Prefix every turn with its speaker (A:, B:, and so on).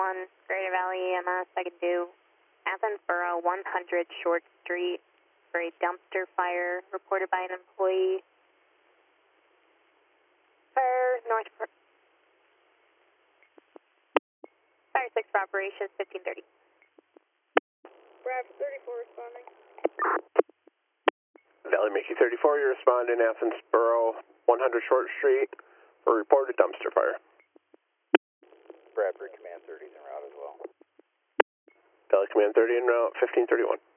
A: Greater Valley EMS. I can do Athensboro 100 Short Street for a dumpster fire reported by an employee. Fire 6 for operations 1530.
B: Brad 34 responding.
C: Valley Mickey 34, you're responding Athensboro 100 Short Street for reported dumpster fire.
D: Bradford Command 30 is en route as well.
C: Valley Command 30 en route 1531.